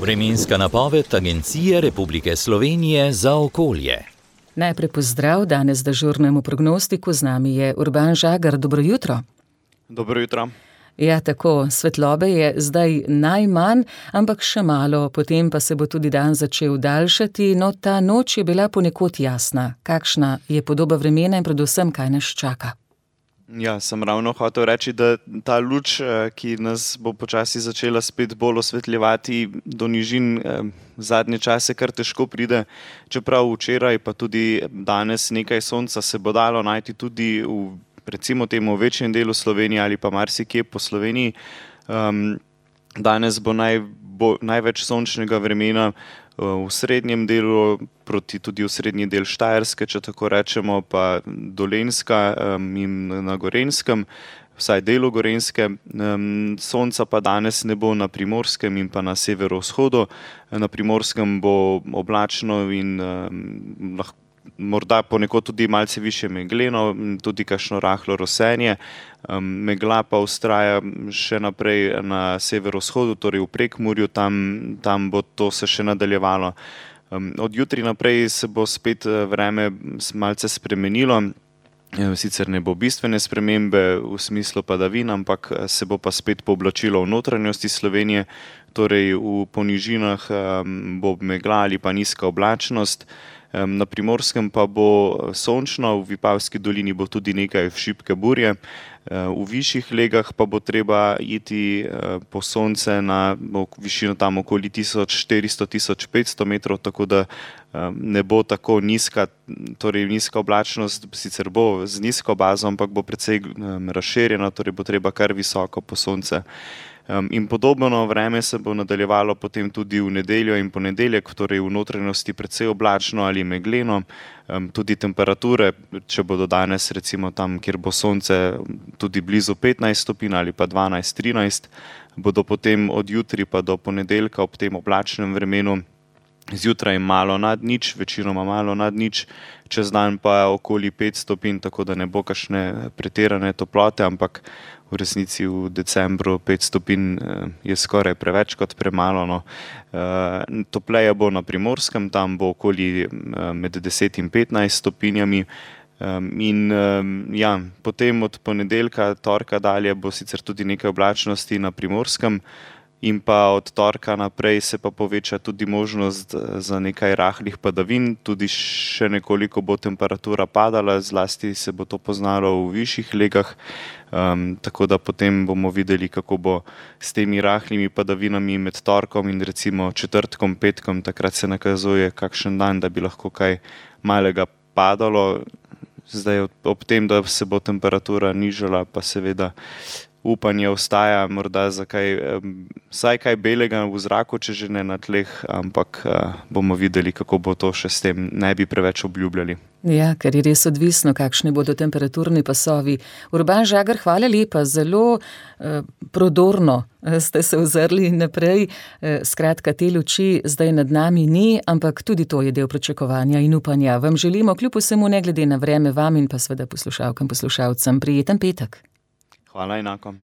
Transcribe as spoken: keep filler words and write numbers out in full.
Vremenska napoved Agencije Republike Slovenije za okolje. Najprej pozdrav danes dežurnemu prognostiku, z nami je Urban Žagar. Dobro jutro. Dobro jutro. Ja, tako, svetlobe je zdaj najmanj, ampak še malo, potem pa se bo tudi dan začel daljšati, no ta noč je bila ponekod jasna. Kakšna je podoba vremena in predvsem, kaj nas čaka? Ja, sem ravno hotel reči, da ta luč, ki nas bo počasi začela spet bolj osvetljevati do nižin, zadnje čase kar težko pride, čeprav včeraj pa tudi danes nekaj sonca se bo dalo najti tudi v recimo temu v večjem delu Slovenije ali pa marsikje po Sloveniji. Um, danes bo, naj, bo največ sončnega vremena v srednjem delu, proti tudi v srednji del Štajerske, če tako rečemo, pa Dolenjska um, in na Gorenjskem, vsaj delu Gorenjske. Um, sonca pa danes ne bo na Primorskem in pa na severovzhodu. Na Primorskem bo oblačno in um, lahko morda ponekod tudi malce više megleno, tudi kakšno rahlo rosenje. Megla pa vztraja še naprej na severovzhodu, torej v Prekmurju, tam, tam bo to se še nadaljevalo. Od jutri naprej se bo spet vreme malce spremenilo, sicer ne bo bistvene spremembe v smislu padavin, ampak se bo pa spet pooblačilo v notranjosti Slovenije, torej v ponižinah bo megla ali pa nizka oblačnost. Na Primorskem pa bo sončno, v Vipavski dolini bo tudi nekaj šibke burje, v višjih legah pa bo treba iti po sonce na višino tam okoli tisoč štiristo do tisoč petsto metrov, tako da ne bo tako nizka, torej nizka oblačnost, sicer bo z nizko bazo, ampak bo precej razširjena, torej bo treba kar visoko po sonce. In podobno vreme se bo nadaljevalo potem tudi v nedeljo in ponedeljek, torej v notranjosti precej oblačno ali megleno. Tudi temperature, če bodo danes recimo tam, kjer bo sonce tudi blizu petnajst stopinj ali pa dvanajst trinajst, bodo potem od jutri pa do ponedeljka ob tem oblačnem vremenu zjutraj malo nad nič, večinoma malo nad nič, čez dan pa okoli pet stopinj, tako da ne bo kakšne pretirane toplote, ampak v resnici v decembru pet stopinj je skoraj preveč kot premalo. No. Topleje bo na Primorskem, tam bo okoli med deset in petnajst stopinjami. In ja, potem od ponedeljka, torka dalje bo sicer tudi nekaj oblačnosti na Primorskem, in pa od torka naprej se pa poveča tudi možnost za nekaj rahlih padavin, tudi še nekoliko bo temperatura padala, zlasti se bo to poznalo v višjih legah, um, tako da potem bomo videli, kako bo s temi rahlimi padavinami med torkom in recimo četrtkom, petkom, takrat se nakazuje kakšen dan, da bi lahko kaj malega padalo. Zdaj ob tem, da se bo temperatura nižala, pa seveda upanje ostaja morda za kaj, vsaj kaj belega v zraku, če že ne na tleh, ampak bomo videli, kako bo to še s tem, ne bi preveč obljubljali. Ja, ker je res odvisno, kakšni bodo temperaturni pasovi. Urban Žagar, hvala lepa, zelo eh, prodorno ste se ozrli naprej. Eh, skratka, te luči zdaj nad nami ni, ampak tudi to je del pričakovanja in upanja. Vam želimo kljub vsemu, ne glede na vreme, vam in pa seveda poslušalkam, poslušalcem, prijeten petek. Hvala enako.